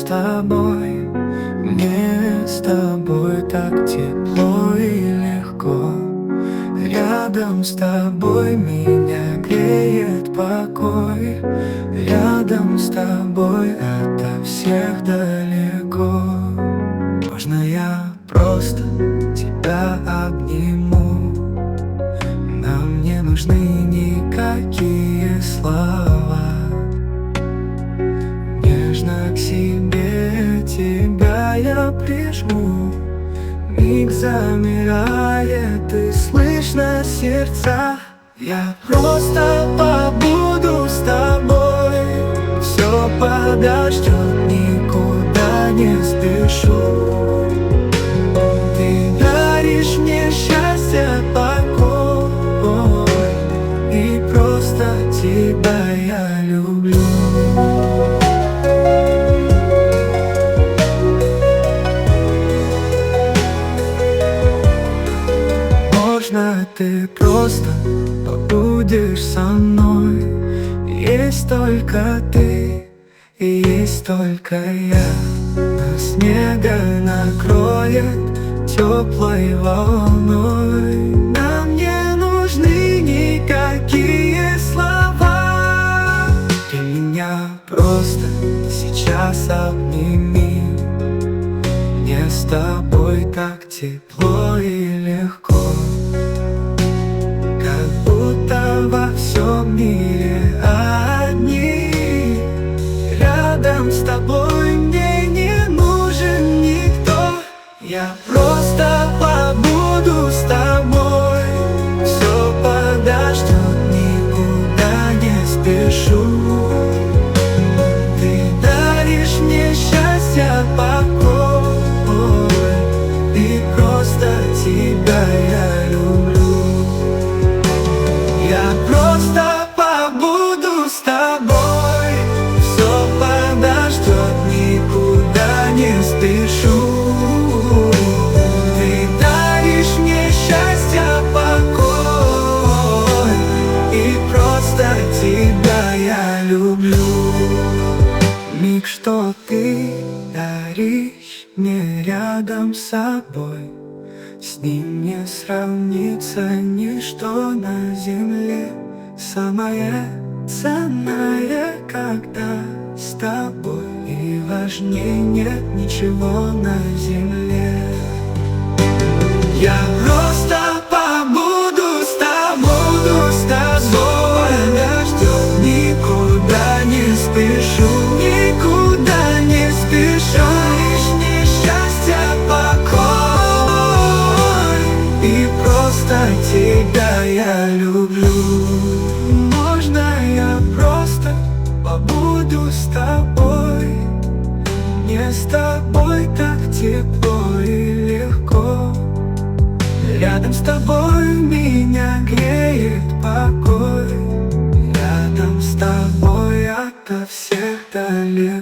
тобой, мне с тобой так тепло и легко. Рядом с тобой меня греет покой. Рядом с тобой ото всех далеко. Можно я просто тебя обниму? Нам не нужны никакие слова. Нежно к себе тебя я прижму. Миг замирает и слышно сердца. Я просто побуду с тобой, все подождет, никуда не спешу. Ты даришь мне счастье, покой, и просто тебя я люблю. Можно ты просто побудешь со мной? Есть только ты и есть только я. Нас снега накроет теплой волной. Нам не нужны никакие слова. Ты меня просто сейчас обними. Мне с тобой так тепло и легко. Как будто во всем мире одни. Рядом с тобой мне не нужен никто. Я просто побуду с тобой, все подождет, никуда не спешу. Ты даришь мне счастье, покой, и просто тебя я люблю. Я просто побуду с тобой, все подождет, никуда не спешу. Ты даришь мне счастье, покой, и просто тебя я люблю. Миг, что ты даришь мне рядом с собой, с ним не сравнится ничто на земле. Самое ценное, когда с тобой, и важнее нет ничего на земле. Я просто побуду с тобой, подождет, никуда не спешу, никуда не спешу. Лишнее счастье, покой, и просто тебя я люблю. Можно я просто побуду с тобой? Мне с тобой так тепло и легко. Рядом с тобой меня греет покой. Рядом с тобой ото всех далеко.